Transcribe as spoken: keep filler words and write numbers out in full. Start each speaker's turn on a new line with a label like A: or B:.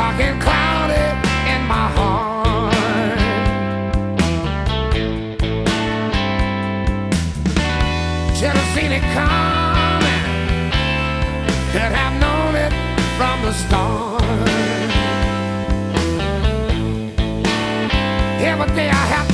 A: dark and cloudy in my heart. Should have seen it coming, could have known it from the start. Every day I have